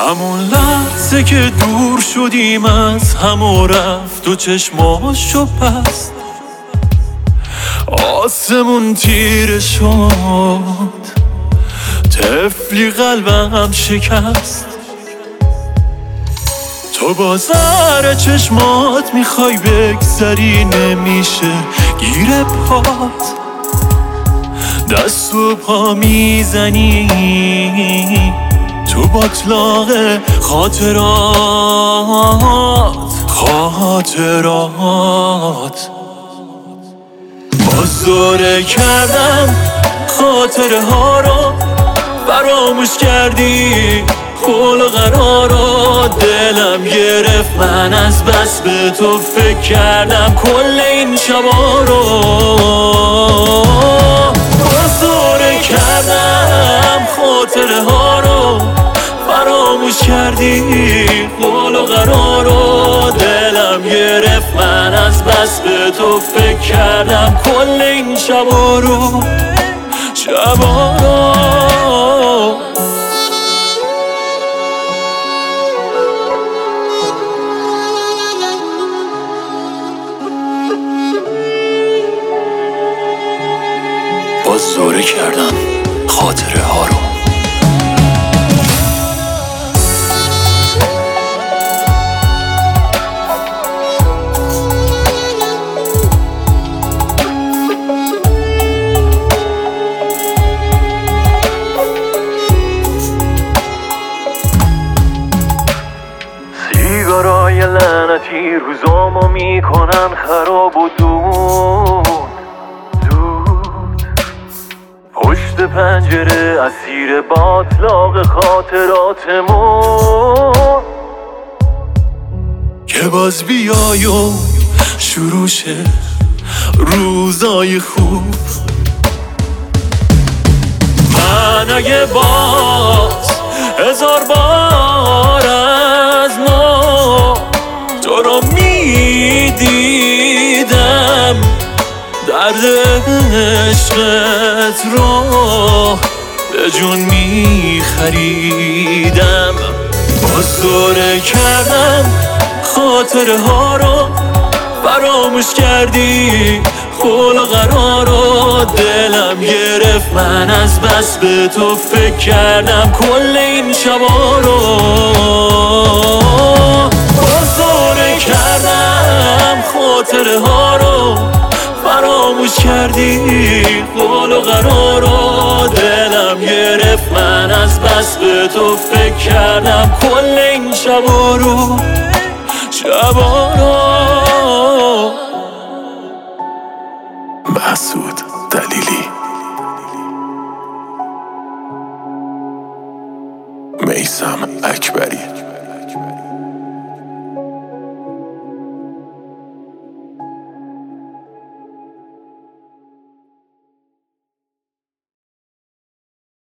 همون لحظه که دور شدیم از هم و رفت و چشماشو بست، آسمون تیره شد، طفلی قلبم شکست. تو با زهر چشمات میخوای بگذری، نمیشه گیر پات، دست و پا میزنی تو باطلاق خاطرات. بازداره کردم خاطره ها رو، فراموش کردی قول و قرارو، دلم گرفت من از بس به تو فکر کردم کل این شبا رو. بازداره کردم خاطره ها رو، فراموش کردی قول و قرارو، دلم گرفت من از بس به تو فکر کردم کل این شبا رو. بازداره کردم خاطره ها رو. سیگارای لعنتی روزامو میکنن خراب و دود، پشت پنجره اسیر باطلاق خاطراتمون، که باز بیای و شروع شه روزای خوب. من اگه باز 1000 بار از نو تو رو میدیدم، درد عشقت رو به جون میخریدم. بازداره کردم خاطره ها رو، فراموش کردی قول و قرارو، دلم گرفت من از بس به تو فکر کردم کل این شبا رو. بازداره کردم خاطره ها رو، فراموش کردی قول و قرارو، دلم گرفت من از بس به تو فکر کردم کل این شبا رو. مسعود.